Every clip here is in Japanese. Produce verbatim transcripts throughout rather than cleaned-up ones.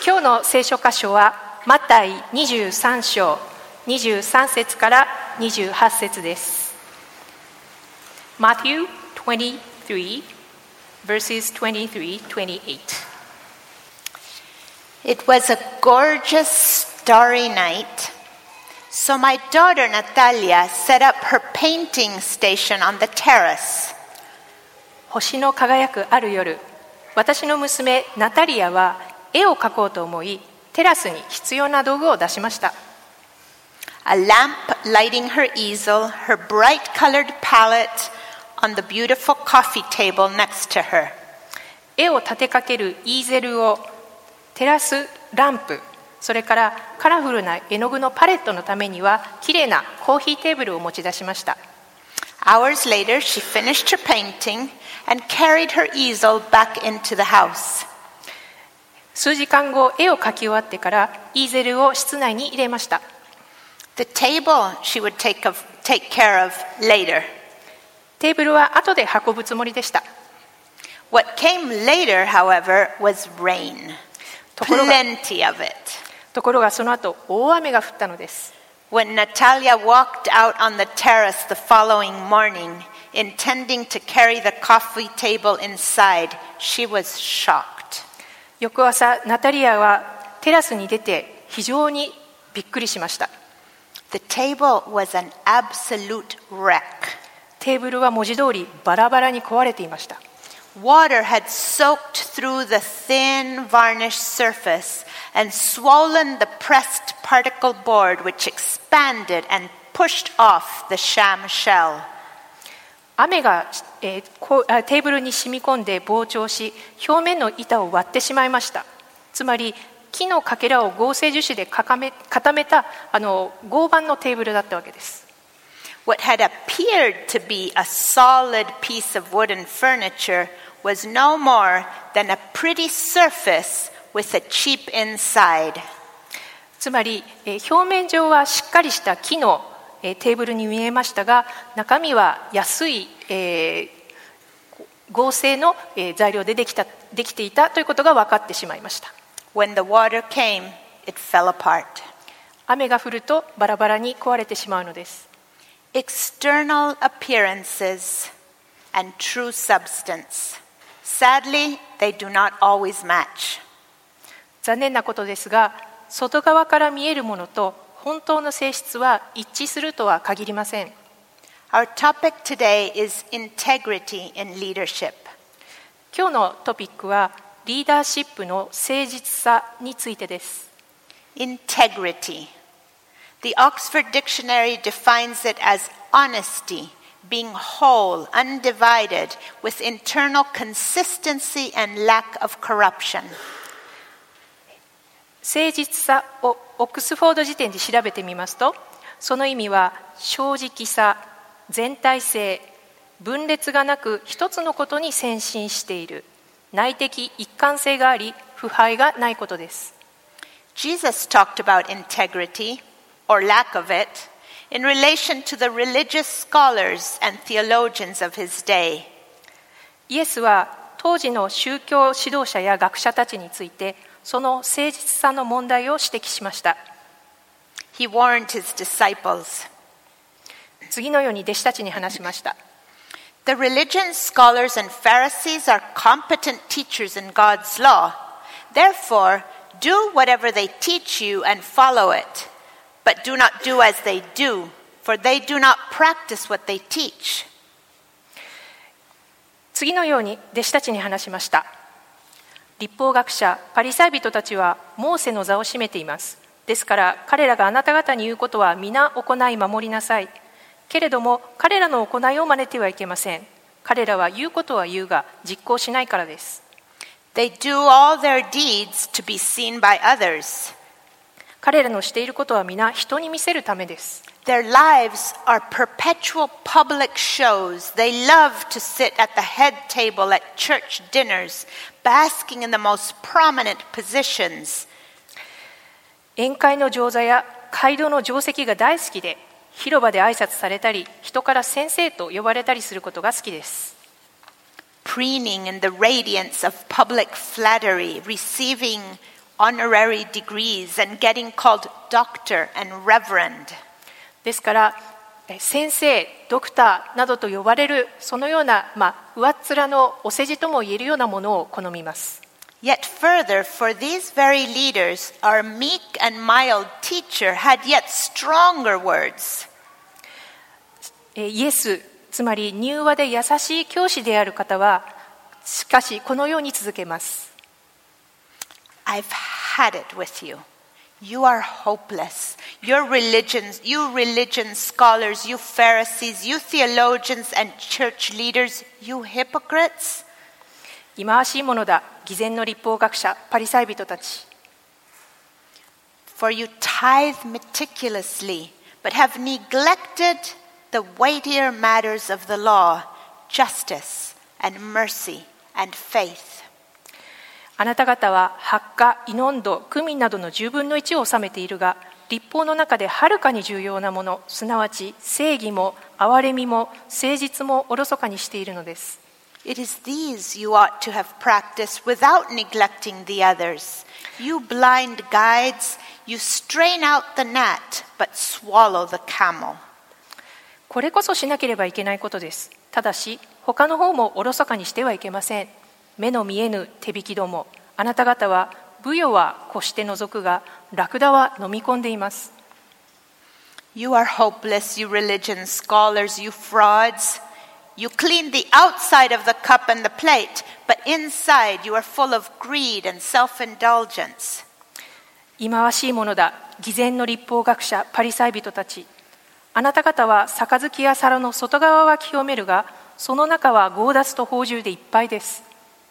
今日の聖書箇所はマタイにじゅうさん章にじゅうさん節からにじゅうはち節です。Matthew twenty-three verses twenty-three to twenty-eight. It was a gorgeous, starry night, so my daughter Natalia set up her painting station on the terrace. 星の輝くある夜、私の娘ナタリアは絵を描こうと思い、テラスに必要な道具を出しました。 A lamp lighting her easel, her bright-colored palette on the beautiful coffee table next to her. 絵を立てかけるイーゼルを照らすランプ、それからカラフルな絵の具のパレットのためにはきれいなコーヒーテーブルを持ち出しました。 Hours later, she finished her painting and carried her easel back into the house. 数時間後、絵を描き終わってからイーゼルを室内に入れました。 The table she would take, of, take care of later. テーブルは後で運ぶつもりでした。 What came later, however, was rain. ところが、 Plenty of it. ところがその後、大雨が降ったのです。 When Natalia walked out on the terrace the following morning, intending to carry the coffee table inside, she was shocked. 翌朝、ナタリアはテラスに出て非常にびっくりしました。 The table was an absolute wreck. テーブルは文字通りバラバラに壊れていました。 Water had soaked through the thin varnished surface and swollen the pressed particle board, which expanded and pushed off the sham shell. 雨が、えー、こうテーブルに染み込んで膨張し、表面の板を割ってしまいました。つまり木のかけらを合成樹脂で固め、固めたあの合板のテーブルだったわけです。 What had appeared to be a solid piece of wooden furniture was no more than a pretty surface with a cheap inside. つまり、えー、表面上はしっかりした木の、えー、テーブルに見えましたが、中身は安い、えー、合成の、えー、材料でできた、できていたということが分かってしまいました。 When the water came, it fell apart. 雨が降るとバラバラに壊れてしまうのです。 External appearances and true substance. Sadly, they do not always match. 残念なことですが、外側から見えるものと本当の性質は一致するとは限りません。 Our topic today is integrity in leadership. 今日のトピックはリーダーシップの誠実さについてです。 Integrity. The Oxford Dictionary defines it as honesty, being whole, undivided, with internal consistency and lack of corruption. 誠実さをオックスフォード辞典で調べてみますと、その意味は正直さ、全体性、分裂がなく一つのことに専心している、内的一貫性があり、腐敗がないことです。Jesus talked about integrity, or lack of it, in relation to the religious scholars and theologians of his day. イエスは当時の宗教指導者や学者たちについて、その誠実さの問題を指摘しました。 He warned his disciples. 次のように弟子たちに話しました。 The religion scholars and Pharisees are competent teachers in God's law. Therefore, do whatever they teach you and follow it. But do not do as they do, for they do not practice what they teach. 次のように弟子たちに話しました。律法学者、パリサイ人たちはモーセの座を占めています。ですから彼らがあなた方に言うことは皆行い守りなさい。けれども彼らの行いを真似てはいけません。彼らは言うことは言うが実行しないからです。 They do all their deeds to be seen by others. 彼らのしていることは皆人に見せるためです。 Their lives are perpetual public shows. They love to sit at the head table at church dinners, basking in the most prominent positions. 宴会の上座や街道の定席が大好きで、広場で挨拶されたり、人から先生と呼ばれたりすることが好きです。 Preening in the radiance of public flattery, receiving honorary degrees and getting called doctor and reverend. ですから先生、ドクターなどと呼ばれるそのような、まあ、上っ面のお世辞とも言えるようなものを好みます。 Yet further, for these very leaders, our meek and mild teacher had yet stronger words. イエス、つまり柔和で優しい教師である方は、しかしこのように続けます。 I've had it with you. You are hopeless. Your religions, you religion scholars, you Pharisees, you theologians and church leaders, you hypocrites. 忌まわしいものだ、偽善の律法学者、パリサイ人たち。 For you tithe meticulously, but have neglected the weightier matters of the law, justice and mercy and faith. あなた方は発火、イノンド、クミンなどの十分の一を治めているが、律法の中ではるかに重要なもの、すなわち正義も憐れみも誠実もおろそかにしているのです。 It is these you ought to have practiced without neglecting the others. You blind guides, you strain out the gnat, but swallow the camel. これこそしなければいけないことです。ただし、他の方もおろそかにしてはいけません。目の見えぬ手引きども、あなた方はブヨはこして除くが、ラクダは飲み込んでいます。 You are hopeless, you religion scholars, you frauds. You clean the outside of the cup and the plate, but inside you are full of greed and self-indulgence. 忌まわしいものだ、偽善の律法学者、パリサイ人たち。あなた方は杯や皿の外側は清めるが、その中は強奪と放縦でいっぱいです。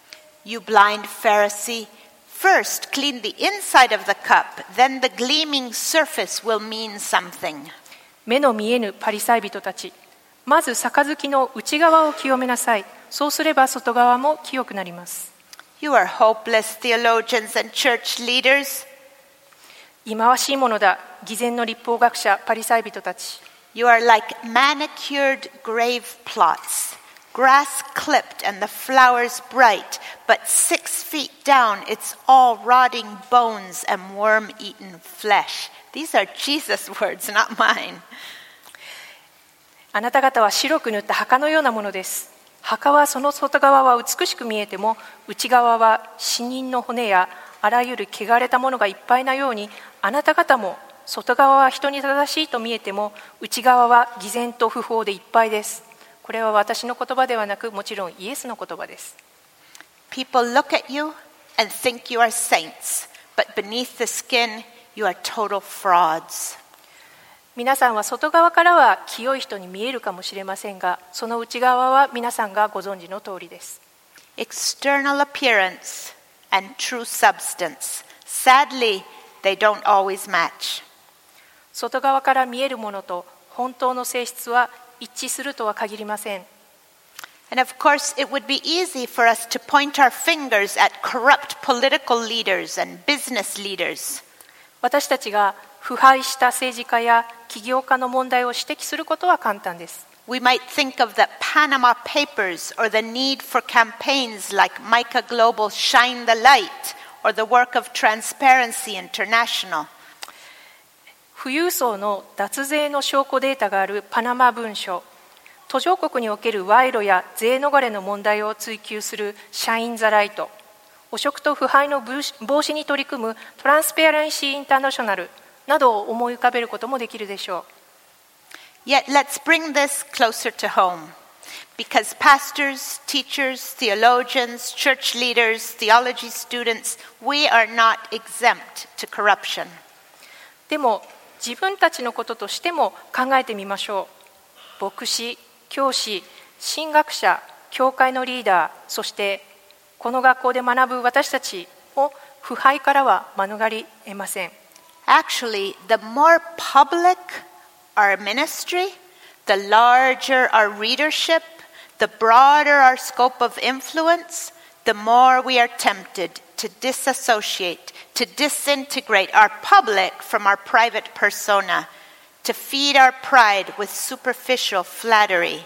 You blind Pharisee, first clean the inside of the cup, then the gleaming surface will mean something. 目の見えぬパリサイ人たち。まず杯の内側を清めなさい。そうすれば外側も清くなります。 You are hopeless theologians and church leaders. 忌まわしいものだ、偽善の律法学者、パリサイ人たち。 You are like manicured grave plots, grass clipped and the flowers bright, but six feet down it's all rotting bones and worm-eaten flesh. These are Jesus' words, not mine. あなた方は白く塗った墓のようなものです。墓はその外側は美しく見えても、内側は死人の骨やあらゆる汚れたものがいっぱいなように、あなた方も外側は人に正しいと見えても、内側は偽善と不法でいっぱいです。これは私の言葉ではなく、もちろんイエスの言葉です。 People look at you and think you are saints, but beneath the skin you are total frauds. 皆さんは外側からは清い人に見えるかもしれませんが、その内側は皆さんがご存知の通りです。 External appearance and true substance. Sadly, they don't always match. 外側から見えるものと本当の性質は一致するとは限りません。 And of course, it would be easy for us to point our fingers at corrupt political leaders and business leaders. 私たちが腐敗した政治家や起業家の問題を指摘することは簡単です。 We might think of the Panama Papers or the need for campaigns like Mica Global Shine the Light or the work of Transparency International. 富裕層の脱税の証拠データがあるパナマ文書、途上国における賄賂や税逃れの問題を追及するシャイン・ザ・ライト、汚職と腐敗の防止に取り組むトランスペアレンシー・インターナショナルなどを思い浮かべることもできるでしょう。 Yet let's bring this closer to home, because pastors, teachers, theologians, church leaders, theology students, we are not exempt to corruption. でも自分たちのこととしても考えてみましょう。牧師、教師、神学者、教会のリーダー、そしてこの学校で学ぶ私たちを腐敗からは免れ得ません。 Actually, the more public our ministry, the larger our readership, the broader our scope of influence, the more we are tempted to disassociate, to disintegrate our public from our private persona, to feed our pride with superficial flattery.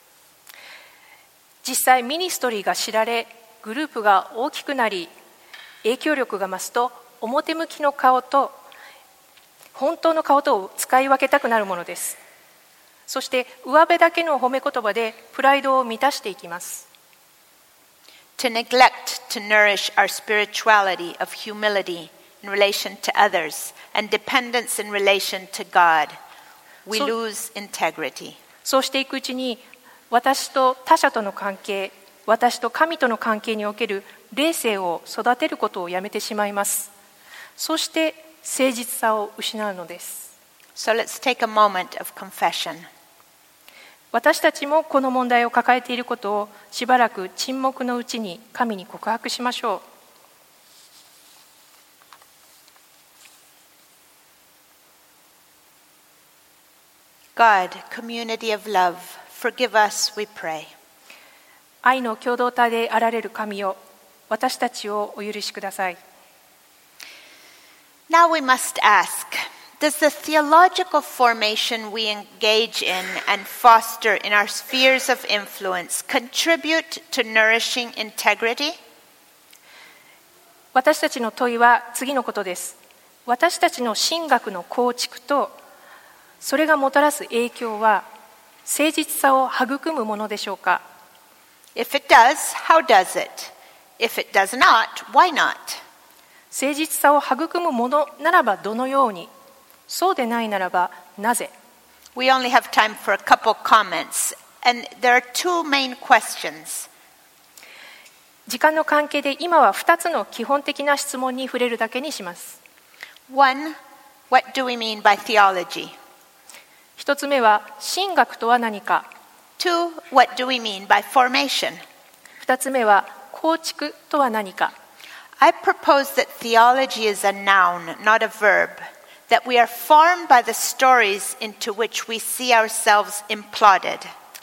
実際ミニストリーが知られ、グループが大きくなり、 影響力が増すと表向きの顔と本当の顔とを使い分けたくなるものです。そして上辺だけの褒め言葉でプライドを満たしていきます。 To neglect to nourish our spirituality of humility in relation to others and dependence in relation to God, we lose integrity. そうしていくうちに私と他者との関係、私と神との関係における霊性を育てることをやめてしまいます。そして誠実さを失うのです。 So let's take a moment of confession. 私たちもこの問題を抱えていることをしばらく沈黙のうちに神に告白しましょう。God, community of love, forgive us, we pray. 愛の共同体であられる神よ、私たちをお許しください。 Now we must ask, does the theological formation we engage in and foster in our spheres of influence contribute to nourishing integrity? 私たちの問いは次のことです。私たちの神学の構築とそれがもたらす影響は誠実さを育むものでしょうか？ If it does, how does it? If it does not, why not? 誠実さを育むものならばどのように、そうでないならばなぜ？ We only have time for a couple comments, and there are two main questions. 時間の関係で今はふたつの基本的な質問に触れるだけにします。 One, what do we mean by theology? 一つ目は神学とは何か。 Two, what do we mean by formation? 二つ目は構築とは何か。 I propose that theology is a noun, not a verb, that we are formed by the stories into which we see ourselves imploded.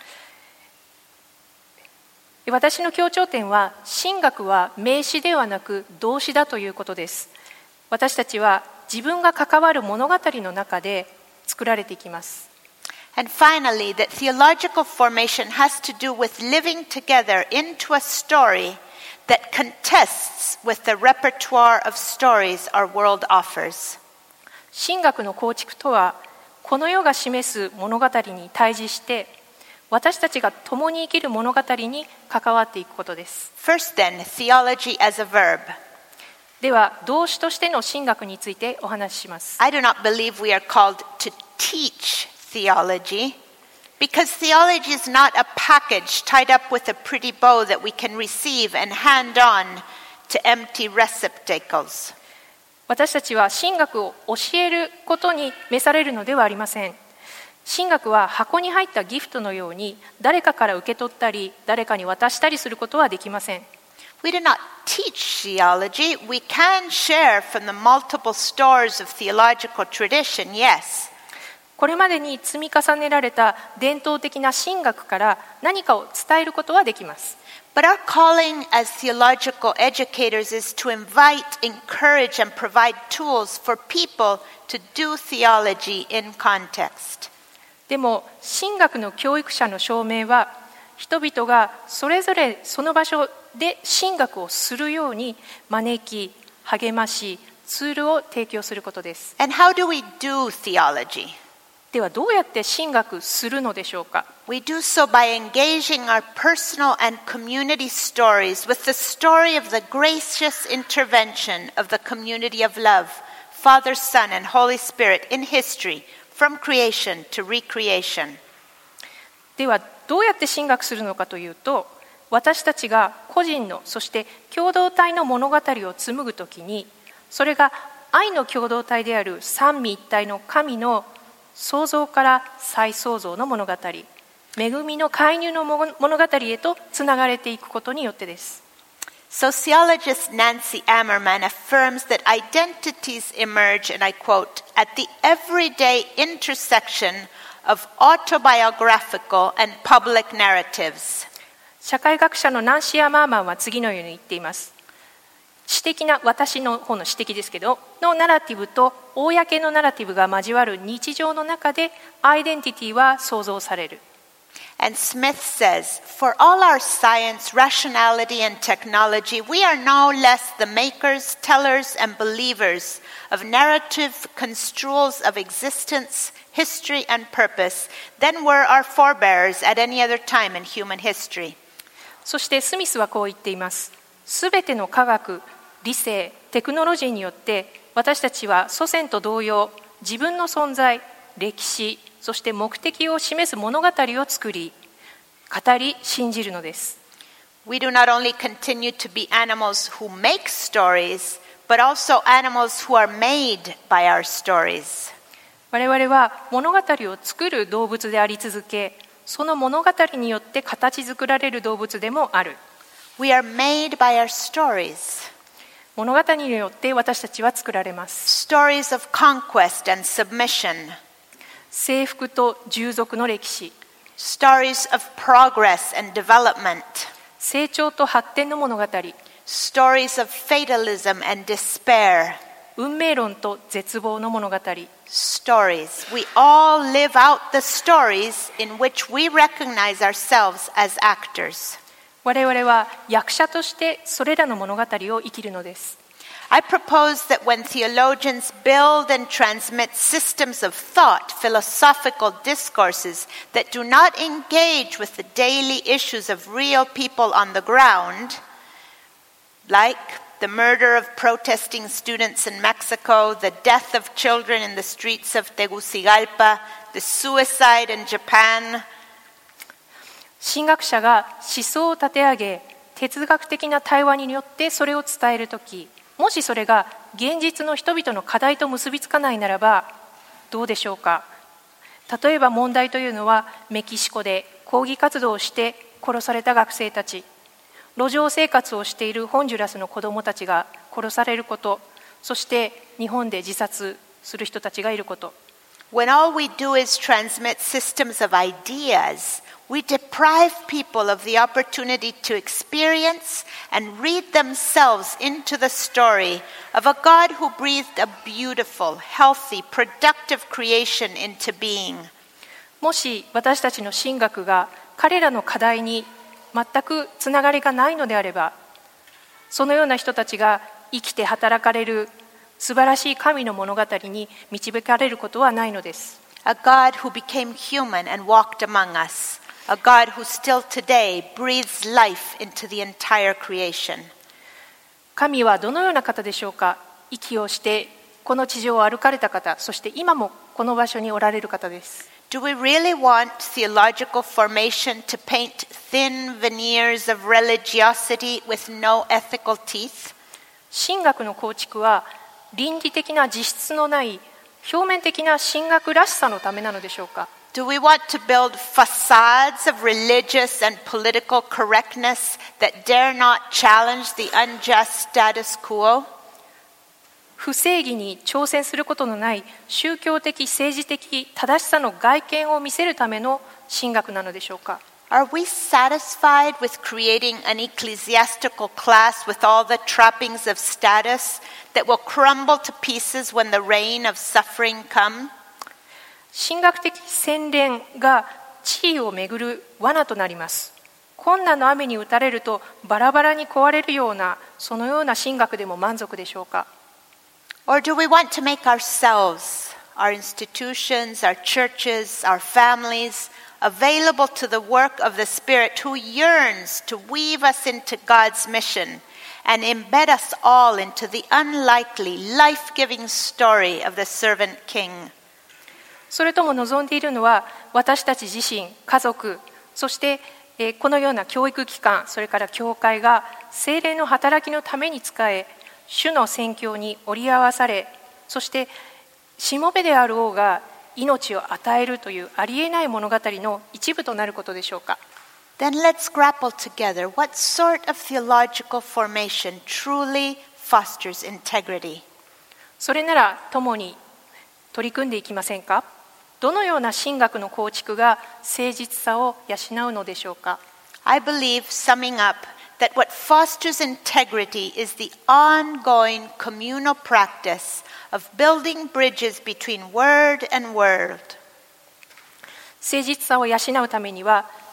私の強調点は、神学は名詞ではなく動詞だということです。私たちは自分が関わる物語の中で作られていきます。 And finally, that theological formation has to do with living together into a story that contests with the repertoire of stories our world offers. 神学の構築とは、この世が示す物語に対峙して、私たちが共に生きる物語に関わっていくことです。 First then, theology as a verb. では、動詞としての神学についてお話しします。 I do not believe we are called to teach theology, because theology is not a package tied up with a pretty bow that we can receive and hand on to empty receptacles. 私たちは神学を教えることに召されるのではありません。神学は箱に入ったギフトのように誰かから受け取ったり誰かに渡したりすることはできません。 We do not teach theology. We can share from the multiple stores of theological tradition, yes. これまでに積み重ねられた伝統的な神学から何かを伝えることはできます。 But our calling as theological educators is to invite, encourage, and provide tools for people to do theology in context. でも神学の教育者の証明は人々がそれぞれその場所で神学をするように招き、励まし、ツールを提供することです。 And how do we do theology? ではどうやって神学するのでしょうか？ We do so by engaging our personal and community stories with the story of the gracious intervention of the community of love, Father, Son, and Holy Spirit in history, from creation to recreation. ではどうやって神学するのかというと、私たちが個人のそして共同体の物語を紡ぐときに、それが愛の共同体である三位一体の神の創造から再創造の物語、恵みの介入の物語へとつながれていくことによってです。 Sociologist Nancy Ammerman affirms that identities emerge, and I quote, at the everyday intersection of autobiographical and public narratives. 社会学者のナンシー・アマーマンは次のように言っています。私的な、私の方の私的ですけど、のナラティブと公のナラティブが交わる日常の中でアイデンティティは創造される。 And Smith says, for all our science, rationality, and technology, we are no less the makers, tellers, and believers of narrative construals of existence, history, and purpose than were our forebears at any other time in human history. そしてスミスはこう言っています。すべての科学、理性、テクノロジーによって私たちは祖先と同様、自分の存在、歴史、そして目的を示す物語を作り、語り、信じるのです。 We do not only continue to be animals who make stories, but also animals who are made by our stories. 我々は物語を作る動物であり続け、その物語によって形作られる動物でもある。 We are made by our stories. 物語によって私たちは作られます。 Stories of conquest and submission. 征服と従属の歴史。 Stories of progress and development. 成長と発展の物語。 Stories of fatalism and despair. 運命論と絶望の物語。 Stories. We all live out the stories in which we recognize ourselves as actors. 我々は役者としてそれらの物語を生きるのです。 I propose that when theologians build and transmit systems of thought, philosophical discourses that do not engage with the daily issues of real people on the ground, like the murder of protesting students in Mexico, the death of children in the streets of Tegucigalpa, the suicide in Japan. 神学者が思想を立て上げ、哲学的な対話によってそれを伝えるとき、もしそれが現実の人々の課題と結びつかないならばどうでしょうか。例えば問題というのはメキシコで抗議活動をして殺された学生たち、路上生活をしているホンジュラスの子どもたちが殺されること、そして日本で自殺する人たちがいること。 When all we do is transmit systems of ideas, we deprive people of the opportunity to experience and read themselves into the story of a God who breathed a beautiful, healthy, productive creation into being. もし私たちの神学が彼らの課題に全くつながりがないのであれば、そのような人たちが生きて働かれる素晴らしい神の物語に導かれることはないのです。 A God who became human and walked among us. A God who still today breathes life into the entire creation. 神はどのような方でしょうか。息をしてこの地上を歩かれた方、そして今もこの場所におられる方です。 Do we really want theological formation to paint thin veneers of religiosity with no ethical teeth? 神学の構築は倫理的な実質のない表面的な神学らしさのためなのでしょうか。 Do we want to build facades of religious and political correctness that dare not challenge the unjust status quo? 不正義に挑戦することのない宗教的政治的正しさの外見を見せるための神学なのでしょうか。 Are we satisfied with creating an ecclesiastical class with all the trappings of status that will crumble to pieces when the reign of suffering comes? 神学的洗練が地位をめぐる罠となります。困難の雨に打たれるとバラバラに壊れるようなそのような神学でも満足でしょうか。 Or do we want to make ourselves, our institutions, our churches, our families available to the work of the Spirit who yearns to weave us into God's mission and embed us all into the unlikely, life-giving story of the servant king? それとも望んでいるのは私たち自身、家族、そして、えー、このような教育機関、それから教会が聖霊の働きのために仕え、主の宣教に折り合わされ、そしてしもべである王が命を与えるというありえない物語の一部となることでしょうか。 Then let's grapple together. What sort of theological formation truly fosters integrity? それなら共に取り組んでいきませんか。どのような神学の構築が誠実さを養うのでしょうか。 I believe, summing up, that what fosters integrity is the ongoing communal practice of building bridges between word and world. 誠実さを養うためには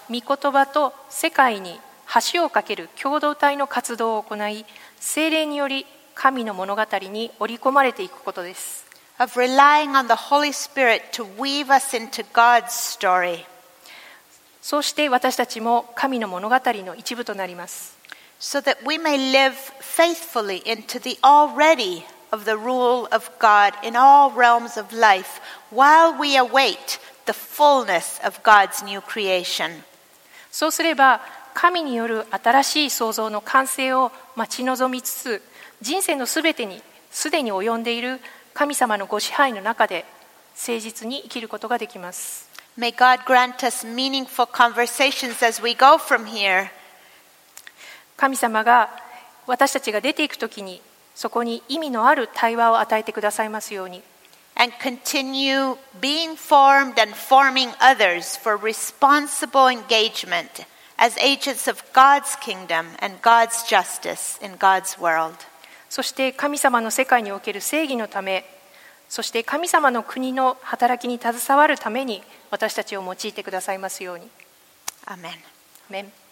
御言葉と世界に橋を架ける共同体の活動を行い、聖霊により神の物語に織り込まれていくことです。 of relying on the Holy Spirit to weave us into God's story. そうして私たちも神の物語の一部となります。 So that we may live faithfully into the already of the rule of God in all realms of life while we await the fullness of God's new creation. そうすれば神による新しい創造の完成を待ち望みつつ、人生のすべてにすでに及んでいる神様のご支配の中で誠実に生きることができます。 May God grant us meaningful conversations as we go from here. 神様が私たちが出ていくときにそこに意味のある対話を与えてくださいますように。 And continue being formed and forming others for responsible engagement as agents of God's kingdom and God's justice in God's world. そして神様の世界における正義のため、そして神様の国の働きに携わるために私たちを用いてくださいますように。 Amen. Amen.